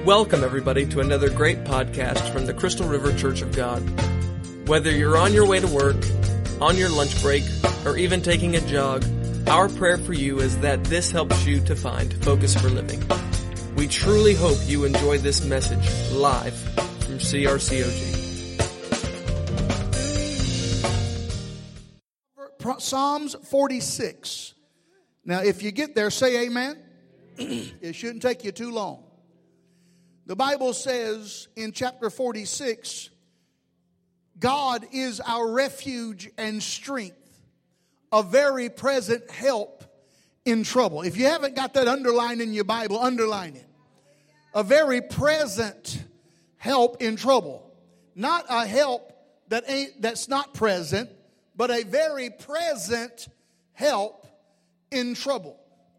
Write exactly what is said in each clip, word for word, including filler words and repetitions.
Welcome, everybody, to another great podcast from the Crystal River Church of God. Whether you're on your way to work, on your lunch break, or even taking a jog, our prayer for you is that this helps you to find focus for living. We truly hope you enjoy this message live from C R C O G. Psalms forty-six. Now, if you get there, say amen. It shouldn't take you too long. The Bible says in chapter forty-six, God is our refuge and strength, a very present help in trouble. If you haven't got that underlined in your Bible, underline it. A very present help in trouble. Not a help that ain't that's not present, but a very present help in trouble.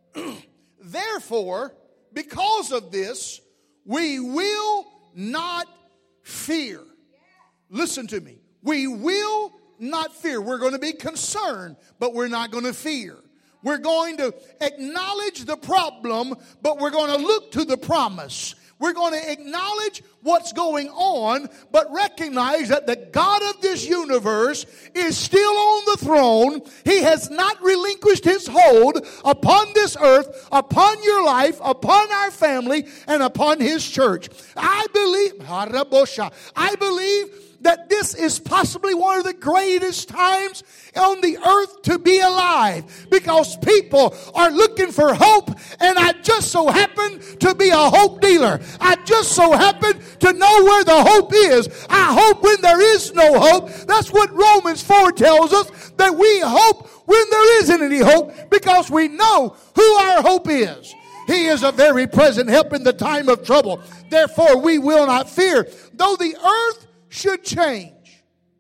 Therefore, because of this, we will not fear. Listen to me. We will not fear. We're going to be concerned, but we're not going to fear. We're going to acknowledge the problem, but we're going to look to the promise. We're going to acknowledge what's going on, but recognize that the God of this universe is still on the throne. He has not relinquished His hold upon this earth, upon your life, upon our family, and upon His church. I believe, I believe that this is possibly one of the greatest times on the earth to be alive, because people are looking for hope, and I just so happen to be a hope dealer. I just so happen to know where the hope is. I hope when there is no hope. That's what Romans four tells us, that we hope when there isn't any hope, because we know who our hope is. He is a very present help in the time of trouble. Therefore, we will not fear, though the earth should change,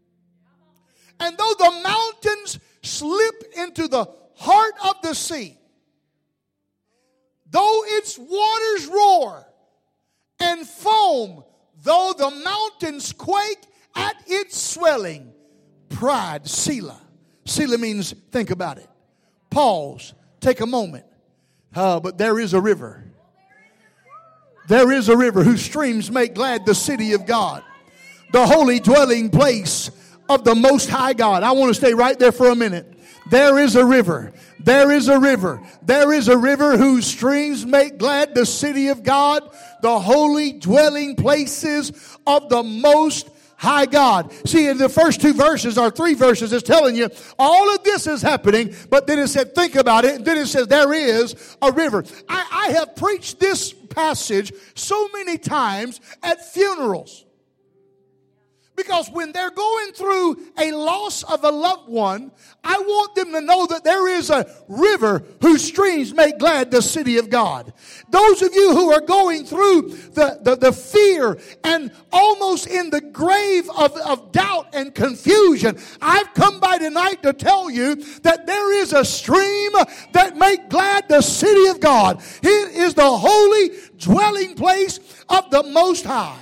and though the mountains slip into the heart of the sea, though its waters roar and foam, though the mountains quake at its swelling. Pride, Selah. Selah means think about it. Pause. Take a moment. Uh, but there is a river. There is a river whose streams make glad the city of God, the holy dwelling place of the Most High God. I want to stay right there for a minute. There is a river. There is a river. There is a river whose streams make glad the city of God, the holy dwelling places of the Most High God. See, in the first two verses, or three verses, is telling you all of this is happening, but then it said, think about it, and then it says, there is a river. I, I have preached this passage so many times at funerals. Because when they're going through a loss of a loved one, I want them to know that there is a river whose streams make glad the city of God. Those of you who are going through the, the, the fear and almost in the grave of, of doubt and confusion, I've come by tonight to tell you that there is a stream that make glad the city of God. It is the holy dwelling place of the Most High.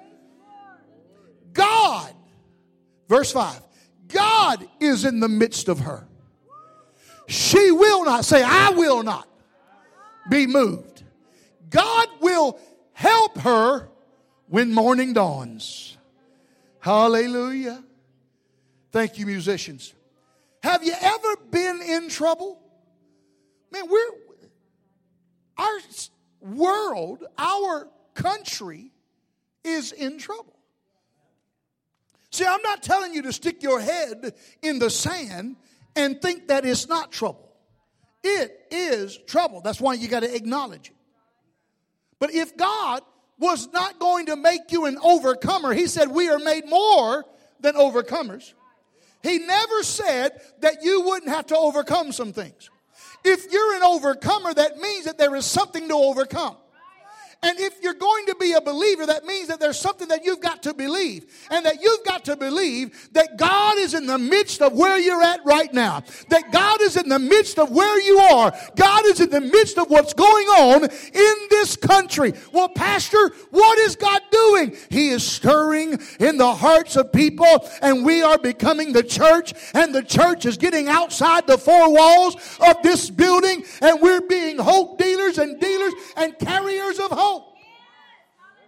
God, verse five, God is in the midst of her. She will not, say, I will not be moved. God will help her when morning dawns. Hallelujah. Thank you, musicians. Have you ever been in trouble? Man, we're, our world, our country is in trouble. See, I'm not telling you to stick your head in the sand and think that it's not trouble. It is trouble. That's why you got to acknowledge it. But if God was not going to make you an overcomer, He said we are made more than overcomers. He never said that you wouldn't have to overcome some things. If you're an overcomer, that means that there is something to overcome. And if you're going to be a believer, that means that there's something that you've got to believe. And that you've got to believe that God is in the midst of where you're at right now. That God is in the midst of where you are. God is in the midst of what's going on in this country. Well, Pastor, what is God doing? He is stirring in the hearts of people, and we are becoming the church, and the church is getting outside the four walls of this building, and we're being hope dealers and dealers and carriers of hope.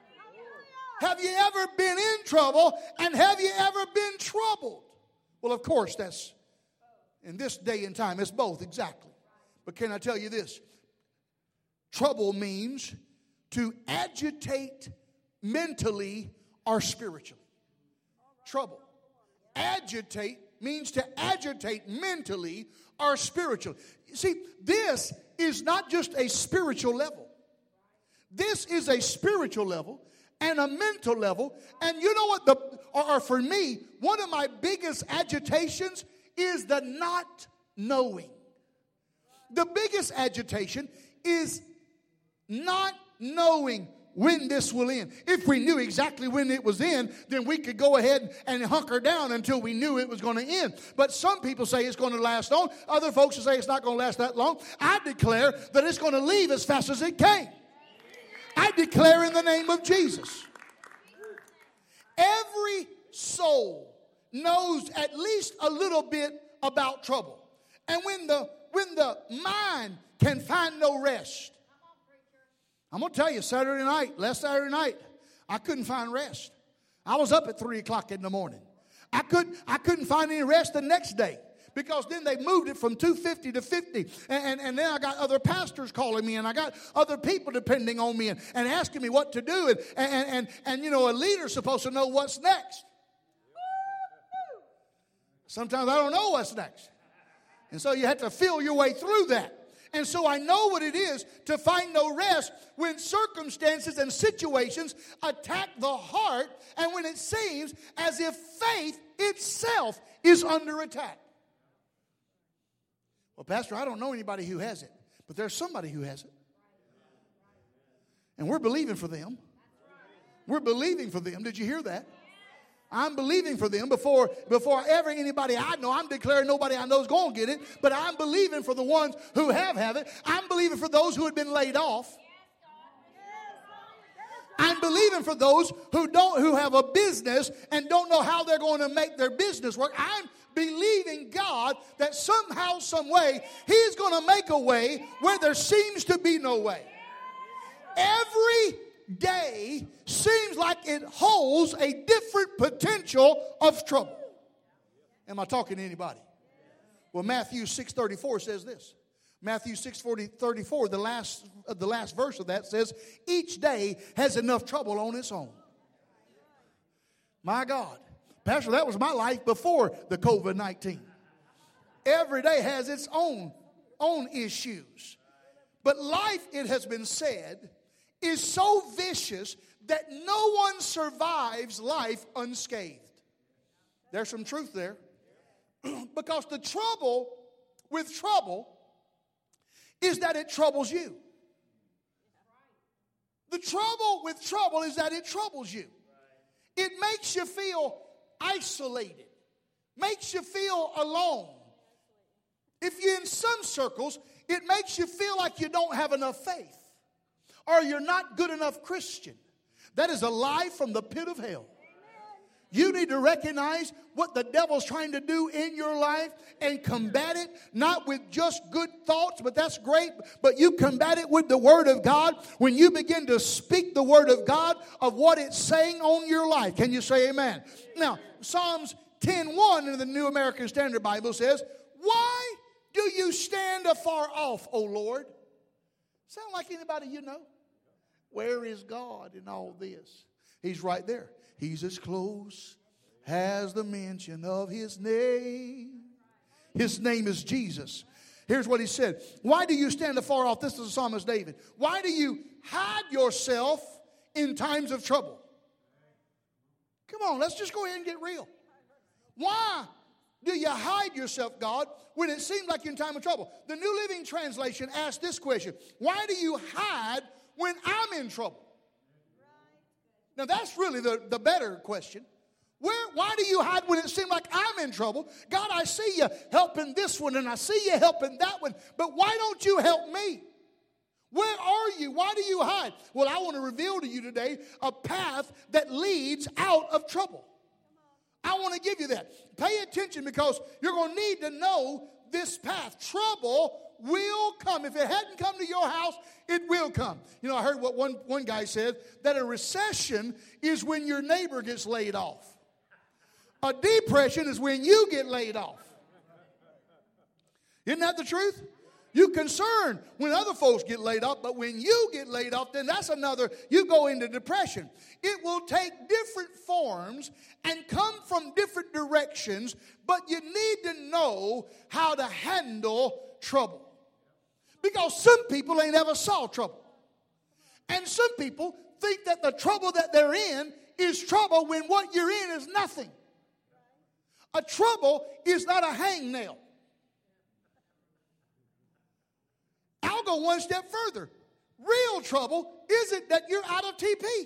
Have you ever been in trouble? And have you ever been troubled? Well, of course, that's in this day and time. It's both, exactly. But can I tell you this? Trouble means to agitate mentally or spiritually. Trouble. Agitate means to agitate mentally or spiritually. See, this is not just a spiritual level. This is a spiritual level and a mental level. And you know what? The or, or for me, one of my biggest agitations is the not knowing. The biggest agitation is not knowing when this will end. If we knew exactly when it was in, then we could go ahead and hunker down until we knew it was going to end. But some people say it's going to last on. Other folks say it's not going to last that long. I declare that it's going to leave as fast as it came. I declare in the name of Jesus. Every soul knows at least a little bit about trouble. And when the when the mind can find no rest. I'm going to tell you, Saturday night, last Saturday night, I couldn't find rest. I was up at three o'clock in the morning. I couldn't, I couldn't find any rest the next day because then they moved it from two fifty to fifty. And, and, and then I got other pastors calling me, and I got other people depending on me and, and asking me what to do. And, and, and, and, you know, a leader's supposed to know what's next. Sometimes I don't know what's next. And so you have to feel your way through that. And so I know what it is to find no rest when circumstances and situations attack the heart and when it seems as if faith itself is under attack. Well, Pastor, I don't know anybody who has it, but there's somebody who has it. And we're believing for them. We're believing for them. Did you hear that? I'm believing for them before, before ever anybody I know. I'm declaring nobody I know is going to get it. But I'm believing for the ones who have have it. I'm believing for those who had been laid off. I'm believing for those who don't, who have a business and don't know how they're going to make their business work. I'm believing God that somehow, some way, He's going to make a way where there seems to be no way. Every day seems like it holds a different potential of trouble. Am I talking to anybody? Well, Matthew six thirty-four says this. Matthew six thirty-four, the last, uh, the last verse of that says, each day has enough trouble on its own. My God. Pastor, that was my life before the covid nineteen. Every day has its own, own issues. But life, it has been said, is so vicious that no one survives life unscathed. There's some truth there. Because the trouble with trouble is that it troubles you. The trouble with trouble is that it troubles you. It makes you feel isolated. Makes you feel alone. If you're in some circles, it makes you feel like you don't have enough faith. Or you're not good enough Christian. That is a lie from the pit of hell. You need to recognize what the devil's trying to do in your life and combat it, not with just good thoughts, but that's great, but you combat it with the Word of God when you begin to speak the Word of God of what it's saying on your life. Can you say amen? Now, Psalms ten one in the New American Standard Bible says, why do you stand afar off, O Lord? Sound like anybody you know? Where is God in all this? He's right there. He's as close as the mention of His name. His name is Jesus. Here's what He said. Why do you stand afar off? This is the psalmist David. Why do you hide yourself in times of trouble? Come on, let's just go ahead and get real. Why do you hide yourself, God, when it seems like you're in time of trouble? The New Living Translation asks this question. Why do you hide when I'm in trouble? Now that's really the, the better question. Where, why do you hide when it seems like I'm in trouble? God, I see you helping this one and I see you helping that one, but why don't you help me? Where are you? Why do you hide? Well, I want to reveal to you today a path that leads out of trouble. I want to give you that. Pay attention because you're going to need to know this path. Trouble will come. If it hadn't come to your house, it will come. You know, I heard what one, one guy said, that a recession is when your neighbor gets laid off. A depression is when you get laid off. Isn't that the truth? You concerned when other folks get laid off, but when you get laid off, then that's another, you go into depression. It will take different forms and come from different directions, but you need to know how to handle trouble. Because some people ain't ever saw trouble. And some people think that the trouble that they're in is trouble when what you're in is nothing. A trouble is not a hangnail. I'll go one step further. Real trouble isn't that you're out of T P.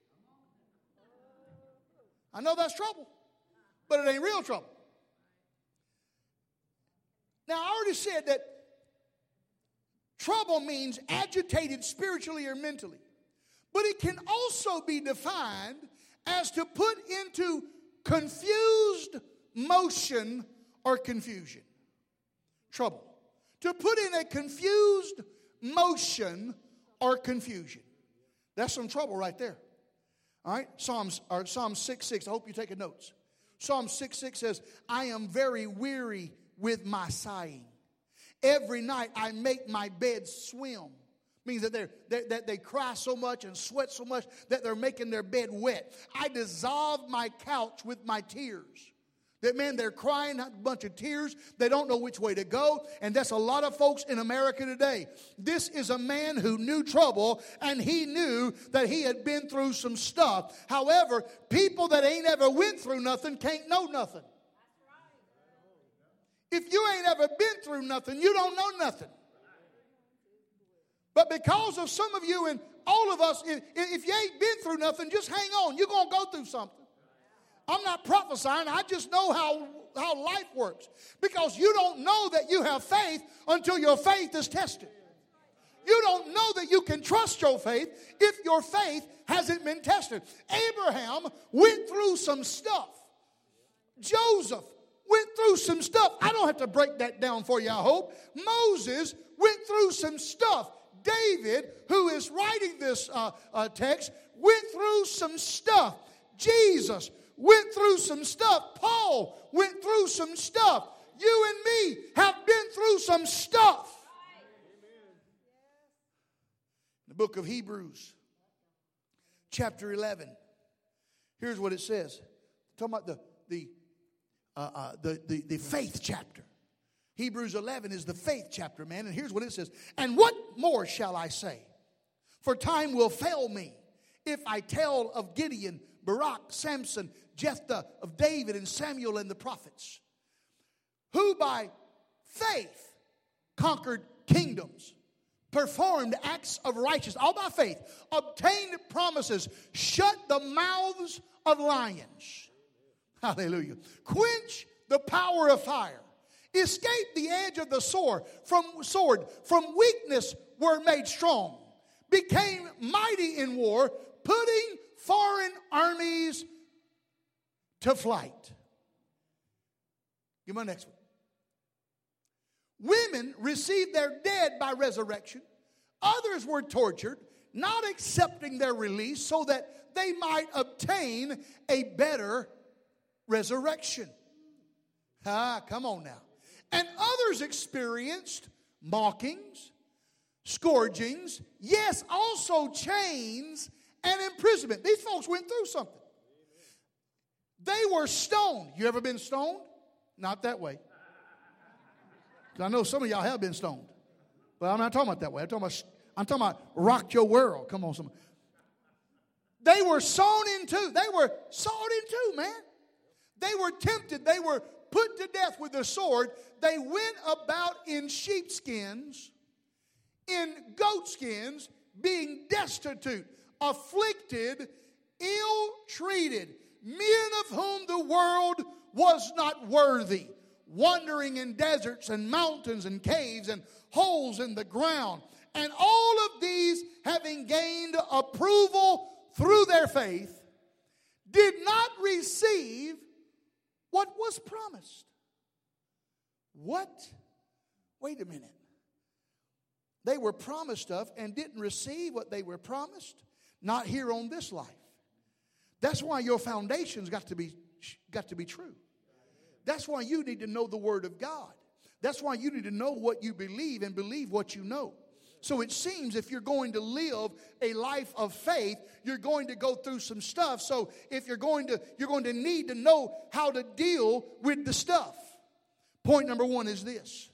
I know that's trouble, but it ain't real trouble. Now, I already said that trouble means agitated spiritually or mentally, but it can also be defined as to put into confused motion or confusion. Trouble. To put in a confused motion or confusion. That's some trouble right there. All right? Psalms, or Psalm six six. I hope you're taking notes. Psalm six six says, I am very weary with my sighing. Every night I make my bed swim. Means that, they're, that, that they cry so much and sweat so much that they're making their bed wet. I dissolve my couch with my tears. That, man, they're crying a bunch of tears. They don't know which way to go. And that's a lot of folks in America today. This is a man who knew trouble, and he knew that he had been through some stuff. However, people that ain't ever went through nothing can't know nothing. If you ain't ever been through nothing, you don't know nothing. But because of some of you and all of us, if, if you ain't been through nothing, just hang on. You're going to go through something. I'm not prophesying. I just know how, how life works. Because you don't know that you have faith until your faith is tested. You don't know that you can trust your faith if your faith hasn't been tested. Abraham went through some stuff. Joseph went through some stuff. I don't have to break that down for you, I hope. Moses went through some stuff. David, who is writing this uh, uh, text, went through some stuff. Jesus went through some stuff. Paul went through some stuff. You and me have been through some stuff. The book of Hebrews, chapter eleven. Here's what it says. Talking about the the uh, uh, the, the the faith chapter. Hebrews eleven is the faith chapter, man. And here's what it says. And what more shall I say? For time will fail me if I tell of Gideon, Barak, Samson, Jephthah, of David and Samuel and the prophets, who by faith conquered kingdoms, performed acts of righteousness, all by faith, obtained promises, shut the mouths of lions. Hallelujah. Quench the power of fire. Escape the edge of the sword. From sword, from weakness were made strong. Became mighty in war, putting foreign armies to flight. Give me my next one. Women received their dead by resurrection. Others were tortured, not accepting their release so that they might obtain a better resurrection. Ah, come on now. And others experienced mockings, scourgings, yes, also chains and imprisonment. These folks went through something. They were stoned. You ever been stoned? Not that way. I know some of y'all have been stoned. But I'm not talking about that way. I'm talking about, I'm talking about rock your world. Come on, someone. They were sown in two. They were sawed in two, man. They were tempted. They were put to death with the sword. They went about in sheepskins, in goatskins, being destitute, afflicted, ill-treated, men of whom the world was not worthy, wandering in deserts and mountains and caves and holes in the ground. And all of these, having gained approval through their faith, did not receive what was promised. What? Wait a minute. they were promised stuff and didn't receive what they were promised, not here on this life. That's why your foundation's got to be got to be true. That's why you need to know the Word of God. That's why you need to know what you believe and believe what you know. So it seems if you're going to live a life of faith, you're going to go through some stuff. So if you're going to, you're going to need to know how to deal with the stuff. Point number one is this.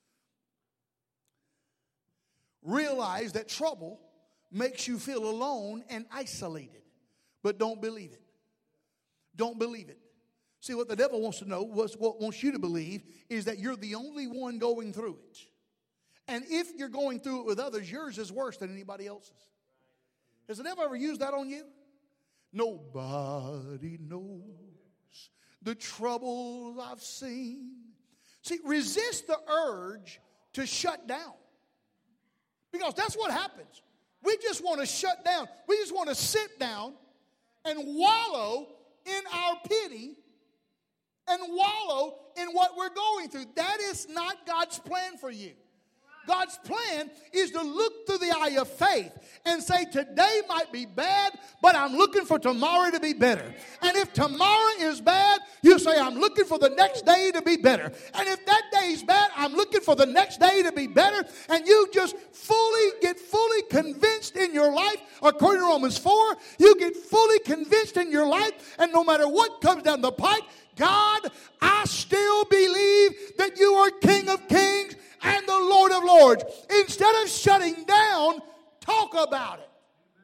Realize that trouble makes you feel alone and isolated. But don't believe it. Don't believe it. See, what the devil wants to know, what wants you to believe, is that you're the only one going through it. And if you're going through it with others, yours is worse than anybody else's. Has the devil ever used that on you? Nobody knows the troubles I've seen. See, resist the urge to shut down. Because that's what happens. We just want to shut down. We just want to sit down and wallow in our pity and wallow in what we're going through. That is not God's plan for you. God's plan is to look through the eye of faith and say, today might be bad, but I'm looking for tomorrow to be better. And if tomorrow is bad, you say, I'm looking for the next day to be better. And if that day is bad, I'm looking for the next day to be better. And you just fully get fully convinced in your life, according to Romans four, you get fully convinced in your life, and no matter what comes down the pike, God, I still believe that you are King of Kings and the Lord of Lords. Instead of shutting down, talk about it.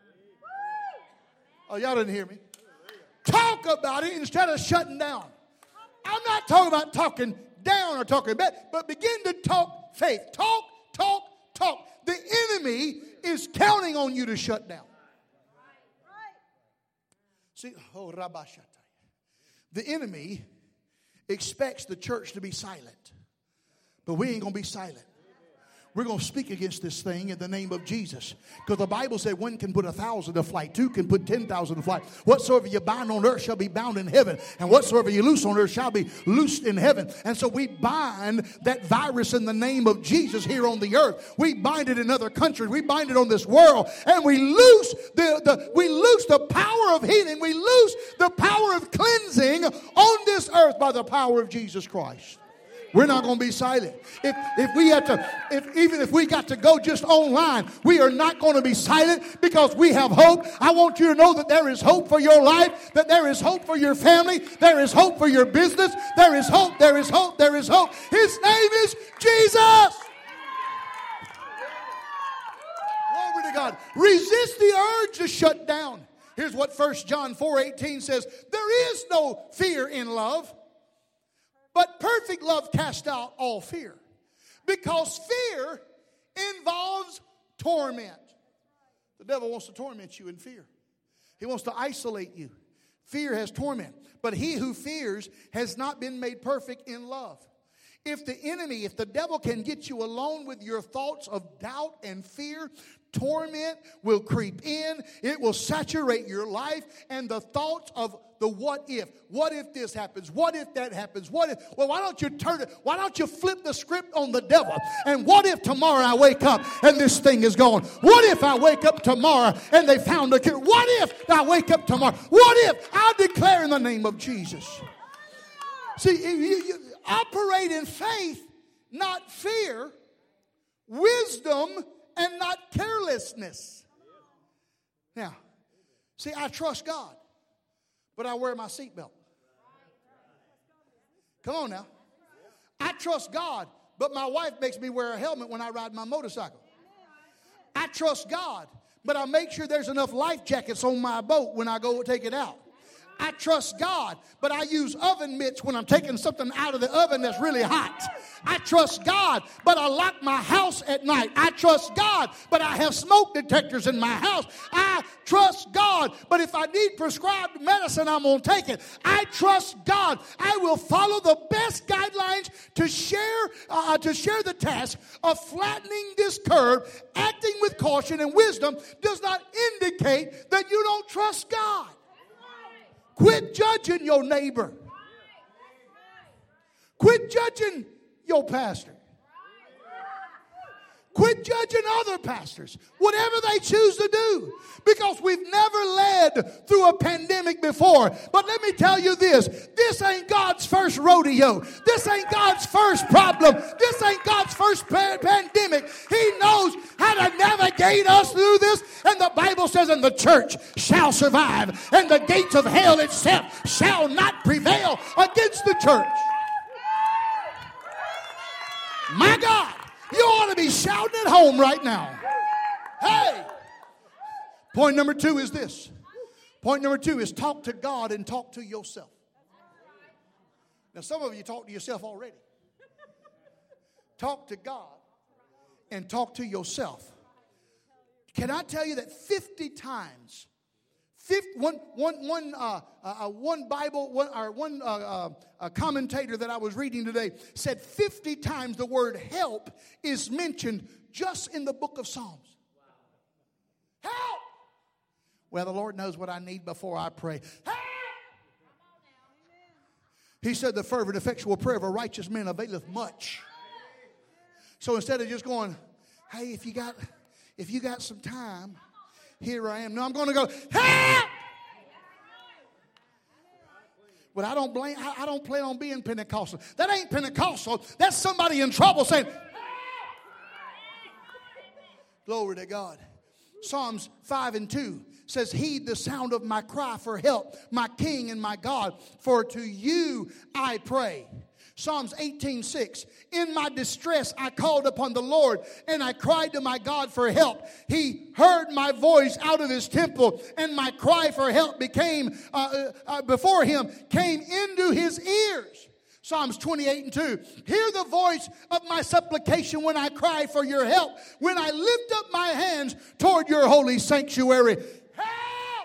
Oh, y'all didn't hear me. Talk about it instead of shutting down. I'm not talking about talking down or talking bad, but begin to talk faith. Talk, talk, talk. The enemy is counting on you to shut down. See, oh, Rabashata. The enemy expects the church to be silent. But we ain't going to be silent. We're going to speak against this thing in the name of Jesus. Because the Bible said one can put a thousand to flight. Two can put ten thousand to flight. Whatsoever you bind on earth shall be bound in heaven. And whatsoever you loose on earth shall be loosed in heaven. And so we bind that virus in the name of Jesus here on the earth. We bind it in other countries. We bind it on this world. And we loose the, the, we loose the power of healing. We loose the power of cleansing on this earth by the power of Jesus Christ. We're not going to be silent. If if we have to, if even if we got to go just online, we are not going to be silent because we have hope. I want you to know that there is hope for your life, that there is hope for your family, there is hope for your business, there is hope, there is hope, there is hope. His name is Jesus. Glory to God. Resist the urge to shut down. Here's what First John four eighteen says. There is no fear in love. But perfect love casts out all fear. Because fear involves torment. The devil wants to torment you in fear. He wants to isolate you. Fear has torment. But he who fears has not been made perfect in love. If the enemy, if the devil can get you alone with your thoughts of doubt and fear, torment will creep in. It will saturate your life. And the thoughts of the what if. What if this happens? What if that happens? What if? Well, why don't you turn it? Why don't you flip the script on the devil? And what if tomorrow I wake up and this thing is gone? What if I wake up tomorrow and they found a cure? What if I wake up tomorrow? What if I declare in the name of Jesus? See, you, you operate in faith, not fear, wisdom, and not carelessness. Now, see, I trust God, but I wear my seatbelt. Come on now. I trust God, but my wife makes me wear a helmet when I ride my motorcycle. I trust God, but I make sure there's enough life jackets on my boat when I go take it out. I trust God, but I use oven mitts when I'm taking something out of the oven that's really hot. I trust God, but I lock my house at night. I trust God, but I have smoke detectors in my house. I trust God, but if I need prescribed medicine, I'm going to take it. I trust God. I will follow the best guidelines to share, uh, to share the task of flattening this curve. Acting with caution and wisdom does not indicate that you don't trust God. Quit judging your neighbor. Quit judging your pastor. Quit judging other pastors, whatever they choose to do, because we've never led through a pandemic before. But let me tell you this, this ain't God's first rodeo. This ain't God's first problem. This ain't God's first pa- pandemic. He knows how to navigate us through this. And the Bible says, and the church shall survive, and the gates of hell itself shall not prevail against the church. My God, you ought to be shouting at home right now. Hey! Point number two is this. Point number two is talk to God and talk to yourself. Now, some of you talk to yourself already. Talk to God and talk to yourself. Can I tell you that fifty times, fifty, one, one, one, uh, uh, one Bible, one, or one uh, uh, a commentator that I was reading today said fifty times the word help is mentioned just in the book of Psalms. Help! Well, the Lord knows what I need before I pray. Help! He said the fervent, effectual prayer of a righteous man availeth much. So instead of just going, hey, if you got, if you got some time, here I am. No, I'm going to go, help! But I don't blame, I don't plan on being Pentecostal. That ain't Pentecostal. That's somebody in trouble saying, help! Glory to God. Psalms five and two says, heed the sound of my cry for help, my King and my God, for to you I pray. Psalms eighteen six, in my distress I called upon the Lord, and I cried to my God for help. He heard my voice out of his temple, and my cry for help became uh, uh, before him, came into his ears. Psalms twenty-eight and two, hear the voice of my supplication when I cry for your help, when I lift up my hands toward your holy sanctuary. Help!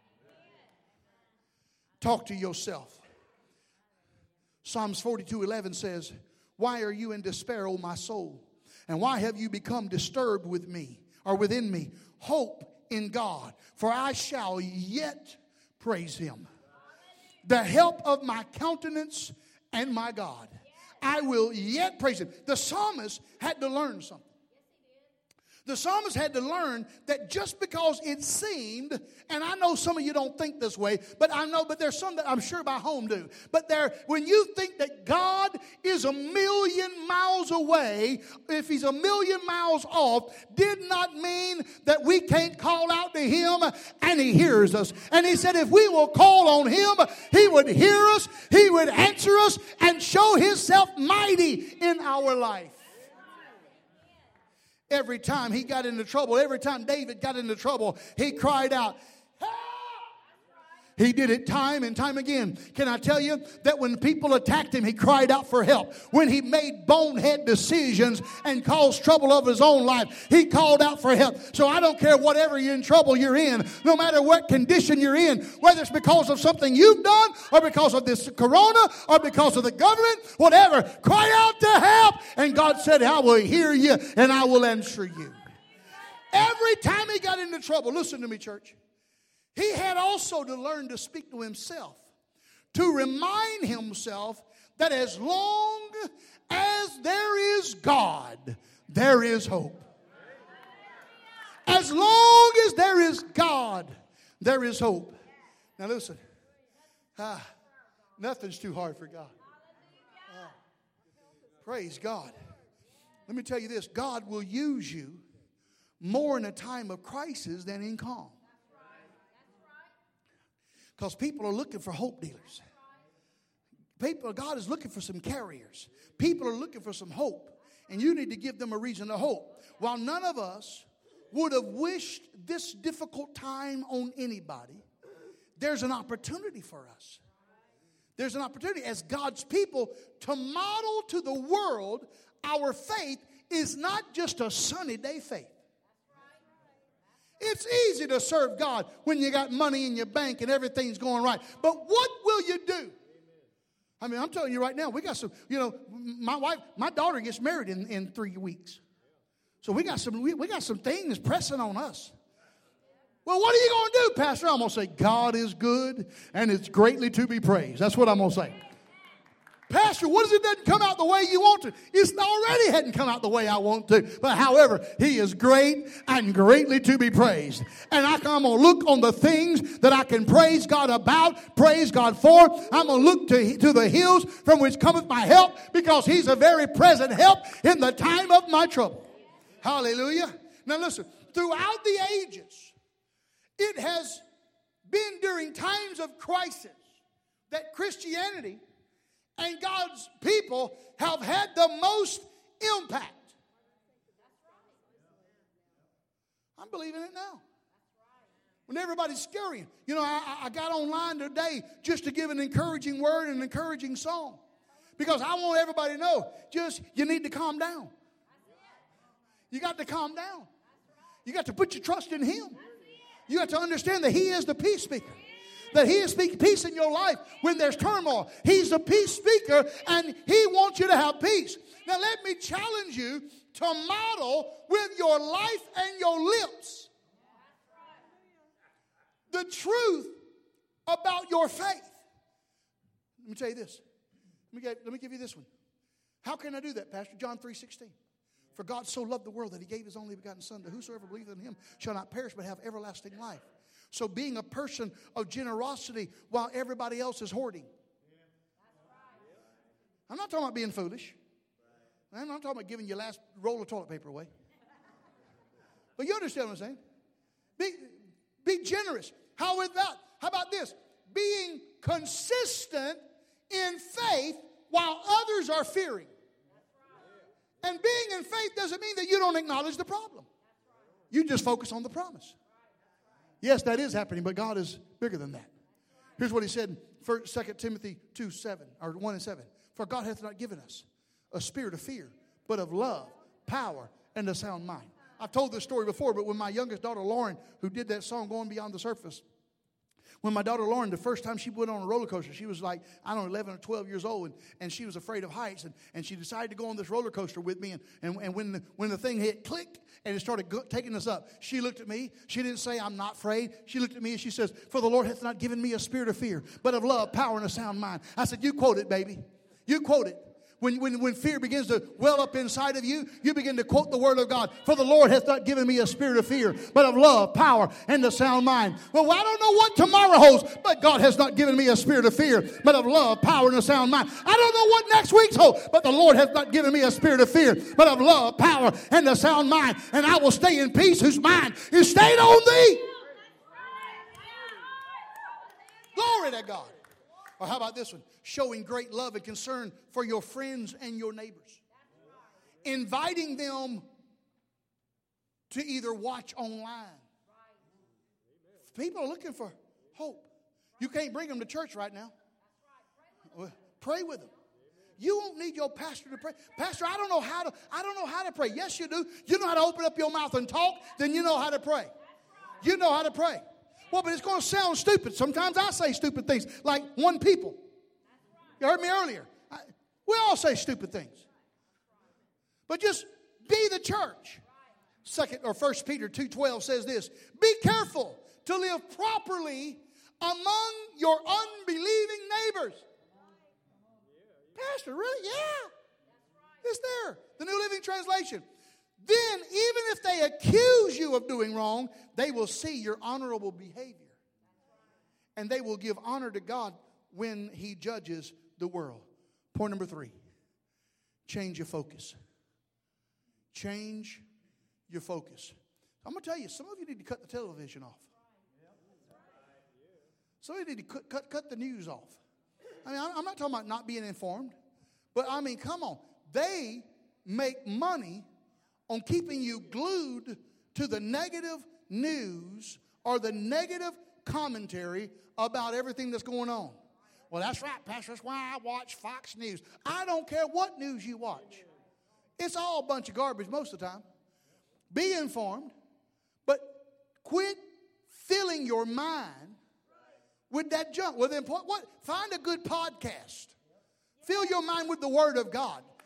Talk to yourself. Psalms forty-two eleven says, why are you in despair, O my soul? And why have you become disturbed with me or within me? Hope in God, for I shall yet praise him, the help of my countenance and my God. I will yet praise him. The psalmist had to learn something. The psalmist had to learn that just because it seemed, and I know some of you don't think this way, but I know, but there's some that I'm sure by home do. But there, when you think that God is a million miles away, if he's a million miles off, did not mean that we can't call out to him and he hears us. And he said if we will call on him, he would hear us, he would answer us, and show himself mighty in our life. Every time he got into trouble, every time David got into trouble, he cried out, help! He did it time and time again. Can I tell you that when people attacked him, he cried out for help. When he made bonehead decisions and caused trouble of his own life, he called out for help. So I don't care whatever you're in trouble you're in, no matter what condition you're in, whether it's because of something you've done or because of this corona or because of the government, whatever, cry out to help. And God said, I will hear you and I will answer you. Every time he got into trouble, listen to me, church. He had also to learn to speak to himself, to remind himself that as long as there is God, there is hope. As long as there is God, there is hope. Now listen, ah, nothing's too hard for God. Ah, praise God. Let me tell you this, God will use you more in a time of crisis than in calm. Because people are looking for hope dealers. People, God is looking for some carriers. People are looking for some hope. And you need to give them a reason to hope. While none of us would have wished this difficult time on anybody, there's an opportunity for us. There's an opportunity as God's people to model to the world our faith is not just a sunny day faith. It's easy to serve God when you got money in your bank and everything's going right. But what will you do? I mean, I'm telling you right now, we got some, you know, my wife, my daughter gets married in, in three weeks. So we got some, we, we got some things pressing on us. Well, what are you going to do, Pastor? I'm going to say, God is good and it's greatly to be praised. That's what I'm going to say. Pastor, what if it doesn't come out the way you want to? It's already hadn't come out the way I want to. But however, he is great and greatly to be praised. And I, I'm going to look on the things that I can praise God about, praise God for. I'm going to look to, to the hills from which cometh my help, because he's a very present help in the time of my trouble. Hallelujah. Now listen, throughout the ages, it has been during times of crisis that Christianity and God's people have had the most impact. I'm believing it now. When everybody's scurrying. You know, I, I got online today just to give an encouraging word and an encouraging song. Because I want everybody to know, just, you need to calm down. You got to calm down. You got to put your trust in him. You got to understand that he is the peace speaker. That he is speaking peace in your life when there's turmoil. He's a peace speaker, and he wants you to have peace. Now let me challenge you to model with your life and your lips the truth about your faith. Let me tell you this. Let me, get, let me give you this one. How can I do that, Pastor? John three sixteen. For God so loved the world that he gave his only begotten Son, that whosoever believeth in him shall not perish but have everlasting life. So being a person of generosity while everybody else is hoarding. I'm not talking about being foolish. I'm not talking about giving your last roll of toilet paper away. But you understand what I'm saying? Be, be generous. How with that? How about this? Being consistent in faith while others are fearing. And being in faith doesn't mean that you don't acknowledge the problem. You just focus on the promise. Yes, that is happening, but God is bigger than that. Here's what he said in Second Timothy two seven, or one and seven. For God hath not given us a spirit of fear, but of love, power, and a sound mind. I've told this story before, but when my youngest daughter, Lauren, who did that song, Going Beyond the Surface, when my daughter Lauren, the first time she went on a roller coaster, she was like, I don't know, eleven or twelve years old, and, and she was afraid of heights, and, and she decided to go on this roller coaster with me, and, and, and when, the, when the thing hit click, and it started go, taking us up, she looked at me. She didn't say, I'm not afraid. She looked at me and she says, for the Lord hath not given me a spirit of fear, but of love, power, and a sound mind. I said, you quote it, baby. You quote it. When, when, when fear begins to well up inside of you, you begin to quote the word of God. For the Lord hath not given me a spirit of fear, but of love, power, and a sound mind. Well, I don't know what tomorrow holds, but God has not given me a spirit of fear, but of love, power, and a sound mind. I don't know what next week's holds, but the Lord hath not given me a spirit of fear, but of love, power, and a sound mind. And I will stay in peace whose mind is stayed on thee. Glory to God. Or how about this one? Showing great love and concern for your friends and your neighbors. Inviting them to either watch online. People are looking for hope. You can't bring them to church right now. Pray with them. You won't need your pastor to pray. Pastor, I don't know how to, I don't know how to pray. Yes, you do. You know how to open up your mouth and talk, then you know how to pray. You know how to pray. Well, but it's going to sound stupid. Sometimes I say stupid things, like one people. You heard me earlier. I, we all say stupid things. But just be the church. Second or First Peter two twelve says this. Be careful to live properly among your unbelieving neighbors. Pastor, really? Yeah. It's there. The New Living Translation. Then, even if they accuse you of doing wrong, they will see your honorable behavior. And they will give honor to God when he judges the world. Point number three. Change your focus. Change your focus. I'm going to tell you, some of you need to cut the television off. Some of you need to cut, cut, cut the news off. I mean, I'm not talking about not being informed. But, I mean, come on. They make money on keeping you glued to the negative news or the negative commentary about everything that's going on. Well, that's right, Pastor. That's why I watch Fox News. I don't care what news you watch. It's all a bunch of garbage most of the time. Be informed, but quit filling your mind with that junk. Well, then what? Find a good podcast. Fill your mind with the Word of God.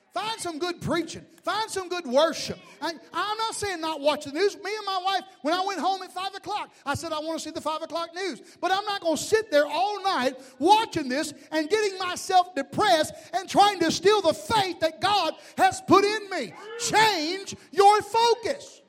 Find some good preaching. Find some good worship. I, I'm not saying not watch the news. Me and my wife, when I went home at five o'clock, I said I want to see the five o'clock news. But I'm not going to sit there all night watching this and getting myself depressed and trying to steal the faith that God has put in me. Change your focus.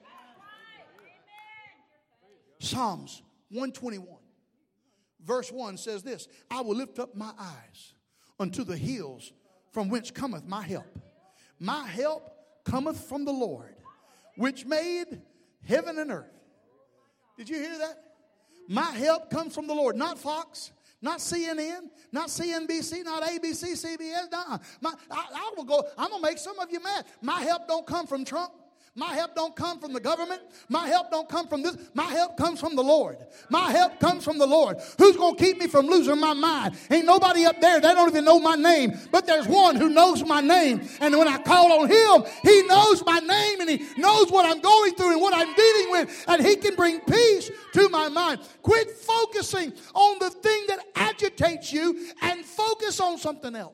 Psalms one twenty-one, verse one says this, I will lift up my eyes unto the hills from whence cometh my help. My help cometh from the Lord, which made heaven and earth. Did you hear that? My help comes from the Lord, not Fox, not C N N, not C N B C, not A B C, C B S. Nah, my, I, I will go. I'm gonna make some of you mad. My help don't come from Trump. My help don't come from the government. My help don't come from this. My help comes from the Lord. My help comes from the Lord. Who's going to keep me from losing my mind? Ain't nobody up there. They don't even know my name. But there's one who knows my name. And when I call on him, he knows my name and he knows what I'm going through and what I'm dealing with. And he can bring peace to my mind. Quit focusing on the thing that agitates you and focus on something else.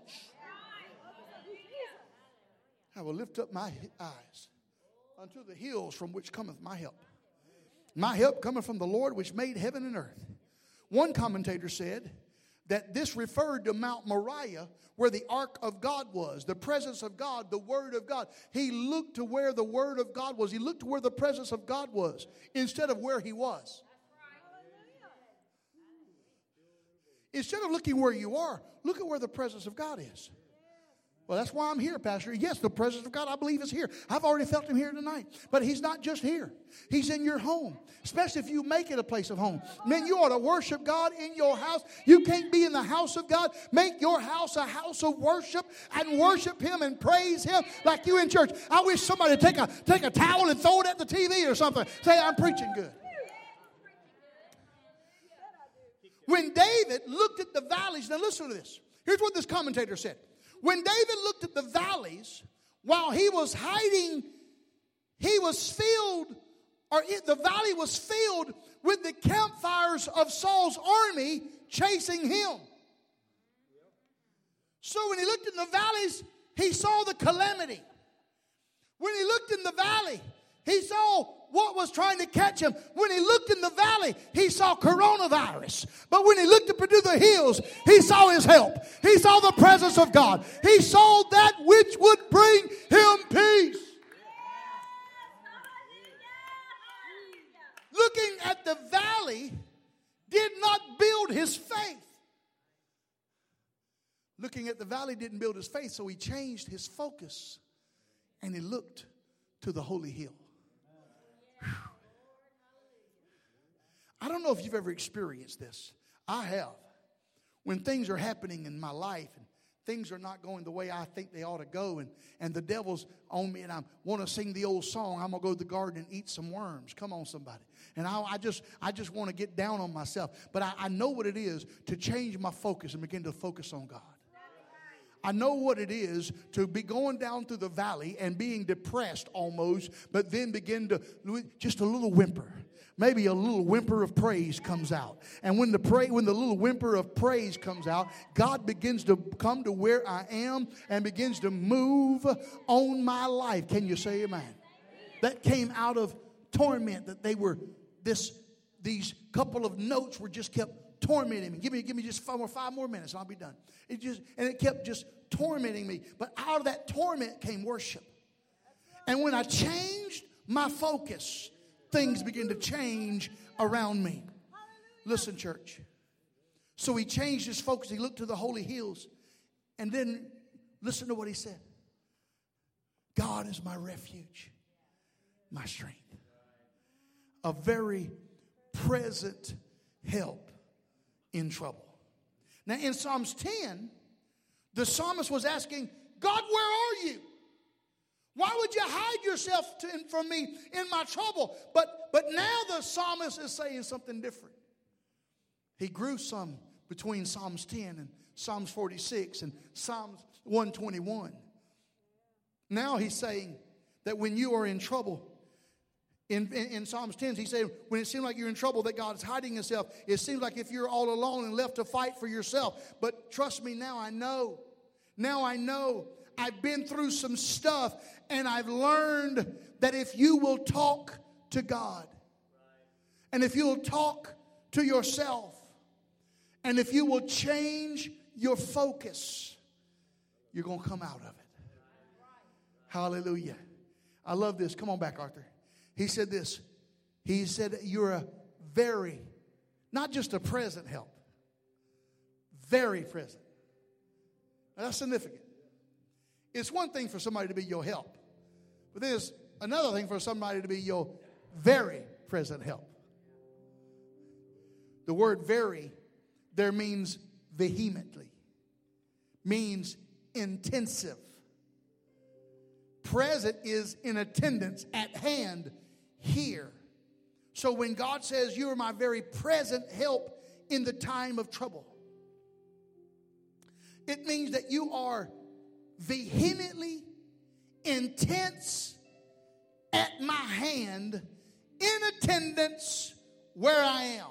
I will lift up my eyes unto the hills from which cometh my help. My help cometh from the Lord which made heaven and earth. One commentator said that this referred to Mount Moriah where the ark of God was, the presence of God, the word of God. He looked to where the word of God was. He looked to where the presence of God was instead of where he was. Instead of looking where you are, look at where the presence of God is. Well, that's why I'm here, Pastor. Yes, the presence of God, I believe, is here. I've already felt him here tonight. But he's not just here. He's in your home, especially if you make it a place of home. Man, you ought to worship God in your house. You can't be in the house of God. Make your house a house of worship and worship him and praise him like you in church. I wish somebody would take a, take a towel and throw it at the T V or something. Say, I'm preaching good. When David looked at the valleys, now listen to this. Here's what this commentator said. When David looked at the valleys, while he was hiding, he was filled, or it, the valley was filled with the campfires of Saul's army chasing him. So when he looked in the valleys, he saw the calamity. When he looked in the valley, he saw what was trying to catch him. When he looked in the valley, he saw coronavirus. But when he looked up into the hills, he saw his help. He saw the presence of God. He saw that which would bring him peace. Looking at the valley did not build his faith. Looking at the valley didn't build his faith, so he changed his focus and he looked to the holy hill. I don't know if you've ever experienced this. I have. When things are happening in my life and things are not going the way I think they ought to go, and, and the devil's on me and I want to sing the old song, I'm going to go to the garden and eat some worms. Come on, somebody. And I, I just I just want to get down on myself. But I, I know what it is to change my focus and begin to focus on God. I know what it is to be going down through the valley and being depressed almost, but then begin to, just a little whimper. Maybe a little whimper of praise comes out. And when the pray, when the little whimper of praise comes out, God begins to come to where I am and begins to move on my life. Can you say amen? That came out of torment, that they were, this, these couple of notes were just kept tormenting me. Give me, give me just five more, five more minutes and I'll be done. It just, and it kept just tormenting me. But out of that torment came worship. And when I changed my focus, things begin to change around me. Listen, church. So he changed his focus. He looked to the holy hills. And then listen to what he said. God is my refuge, my strength. A very present help in trouble. Now in Psalms ten, the psalmist was asking, God, where are you? Why would you hide yourself to, from me in my trouble? But, but now the psalmist is saying something different. He grew some between Psalms ten and Psalms forty-six and Psalms one twenty-one. Now he's saying that when you are in trouble, in, in, in Psalms ten, he said, when it seems like you're in trouble, that God is hiding himself. It seems like if you're all alone and left to fight for yourself. But trust me, now I know. Now I know. I've been through some stuff, and I've learned that if you will talk to God, and if you'll talk to yourself, and if you will change your focus, you're going to come out of it. Hallelujah. I love this. Come on back, Arthur. He said this. He said, you're a very, not just a present help, very present. Now, that's significant. It's one thing for somebody to be your help, but there's another thing for somebody to be your very present help. The word very there means vehemently, means intensive. Present is in attendance, at hand, here. So when God says, you are my very present help in the time of trouble, it means that you are vehemently intense at my hand, in attendance where I am.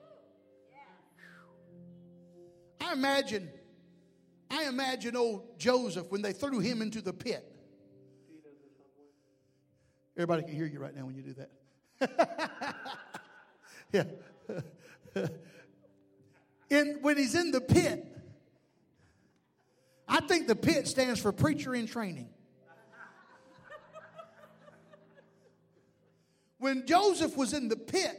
I imagine, I imagine old Joseph when they threw him into the pit. Everybody can hear you right now when you do that. Yeah. In, when he's in the pit, I think the pit stands for preacher in training. When Joseph was in the pit,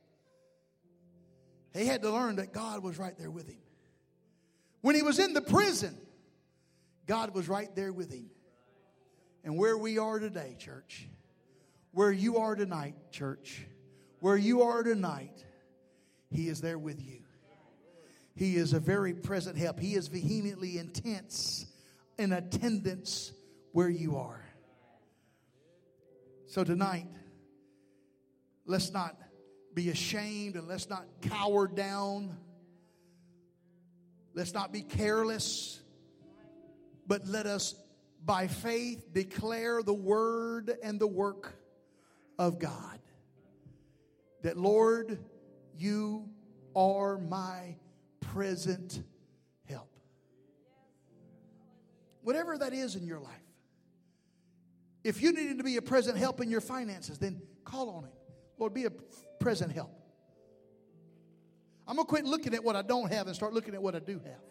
he had to learn that God was right there with him. When he was in the prison, God was right there with him. And where we are today, church, where you are tonight, church, where you are tonight, He is there with you. He is a very present help. He is vehemently intense in attendance where you are. So tonight, let's not be ashamed and let's not cower down. Let's not be careless, but let us by faith declare the word and the work of God. That, Lord, you are my present help. Whatever that is in your life. If you needed to be a present help in your finances, then call on Him. Lord, be a present help. I'm going to quit looking at what I don't have and start looking at what I do have.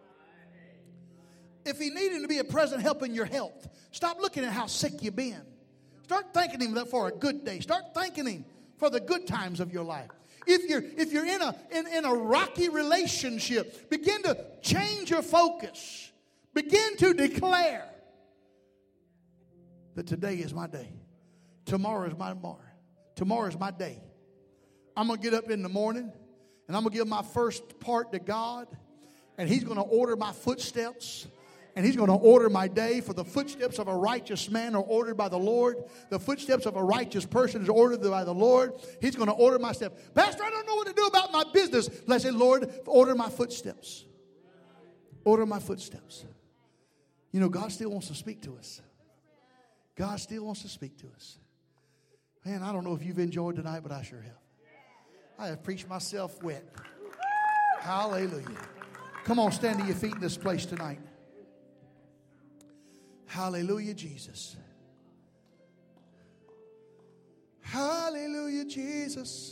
If He needed to be a present help in your health, stop looking at how sick you've been. Start thanking Him for a good day. Start thanking Him for the good times of your life. If you're, if you're in, a, in, in a rocky relationship, begin to change your focus. Begin to declare that today is my day. Tomorrow is my tomorrow. Tomorrow is my day. I'm going to get up in the morning and I'm going to give my first part to God. And He's going to order my footsteps. And He's going to order my day. For the footsteps of a righteous man are ordered by the Lord. The footsteps of a righteous person is ordered by the Lord. He's going to order my steps. Pastor, I don't know what to do about my business. Let's say, Lord, order my footsteps. Order my footsteps. You know, God still wants to speak to us. God still wants to speak to us. Man, I don't know if you've enjoyed tonight, but I sure have. I have preached myself wet. Hallelujah. Come on, stand to your feet in this place tonight. Hallelujah, Jesus. Hallelujah, Jesus.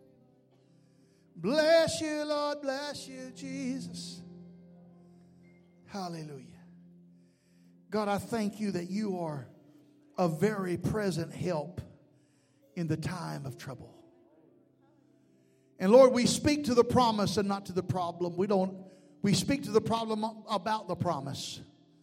Bless you, Lord. Bless you, Jesus. Hallelujah. God, I thank you that you are a very present help in the time of trouble. And Lord, we speak to the promise and not to the problem. We don't, we speak to the problem about the promise.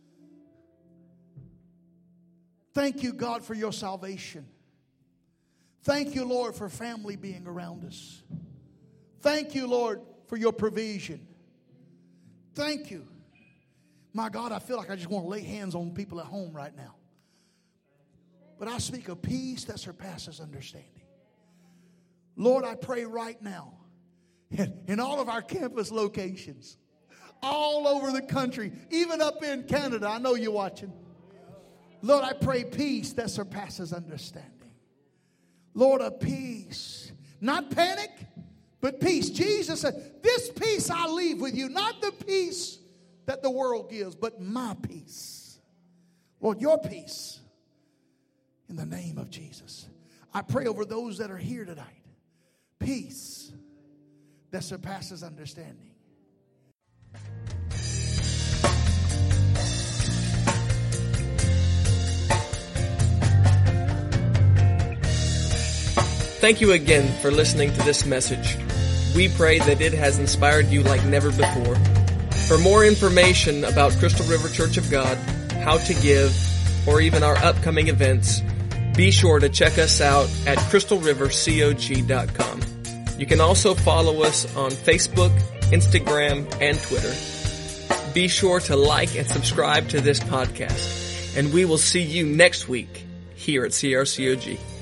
Thank you, God, for your salvation. Thank you, Lord, for family being around us. Thank you, Lord, for your provision. Thank you. My God, I feel like I just want to lay hands on people at home right now. But I speak of peace that surpasses understanding. Lord, I pray right now in all of our campus locations, all over the country, even up in Canada, I know you're watching. Lord, I pray peace that surpasses understanding. Lord, a peace, not panic, but peace. Jesus said, this peace I leave with you, not the peace that the world gives, but my peace. Lord, your peace in the name of Jesus. I pray over those that are here tonight. Peace that surpasses understanding. Thank you again for listening to this message. We pray that it has inspired you like never before. For more information about Crystal River Church of God, how to give, or even our upcoming events, be sure to check us out at crystal river cog dot com. You can also follow us on Facebook, Instagram, and Twitter. Be sure to like and subscribe to this podcast, and we will see you next week here at C R C O G.